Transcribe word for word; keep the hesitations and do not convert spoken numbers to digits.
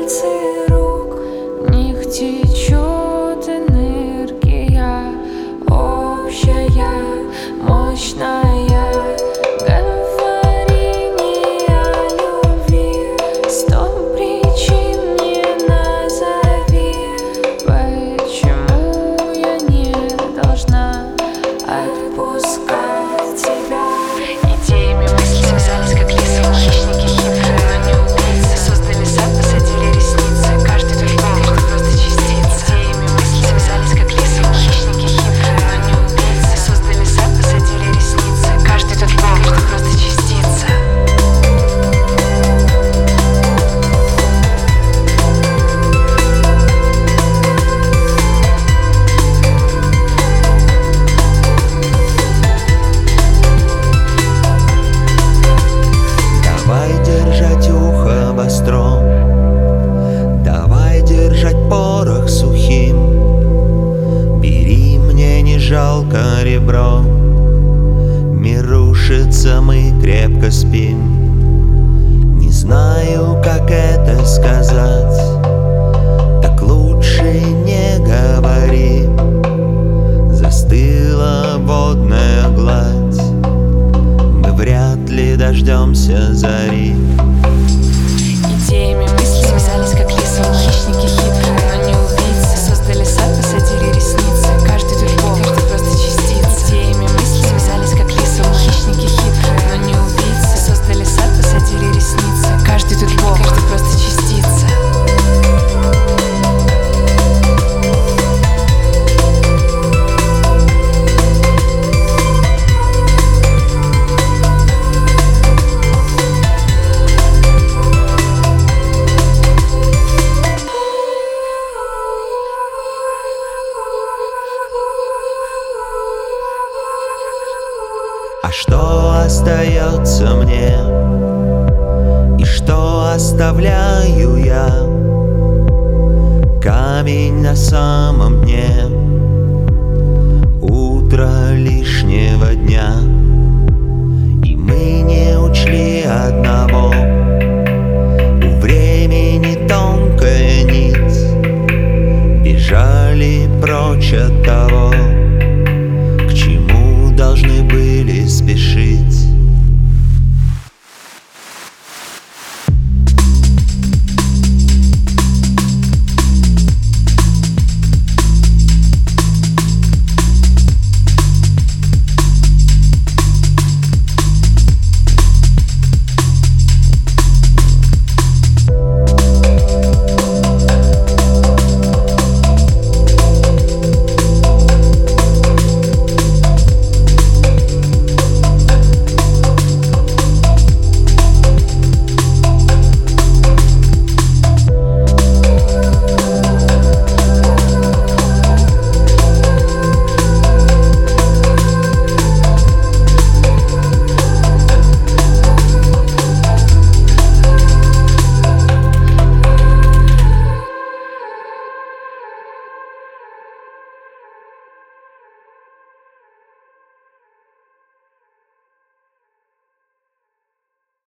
пальцы рук, в них течет энергия общая, мощная. Говори не о любви, сто причин мне назови, почему я не должна отпускать тебя. Идеями мысли связались, как лисы, хищники хитрые, но не убийцы. Создали сад, посадили ресницы, каждый тут помнит, кто просто частица. Идеями мысли связались, как лисы, хищники хитрые, но не убийцы. Создали сад, посадили ресницы, каждый тут помнит, кто просто частица. Давай держать ухо востро, давай держать порох сухим. Бери, мне не жалко ребро, мир рушится, мы крепко спим. Не знаю, как это сказать, так лучше не говори. Застыла водная гладь, мы вряд ли дождемся зари. Идеями мысли связались, как лисы, хищники хитрые, но не убийцы. Создали сад, посадили ресницы, каждый тут помнит, кто просто частица. Идеями мысли связались, как лисы, хищники хитрые, но не убийцы. Создали сад, посадили ресницы, каждый тут помнит, кто просто частица. А что остается мне? И что оставляю я? Камень на самом дне, утро лишнего дня. И мы не учли одного: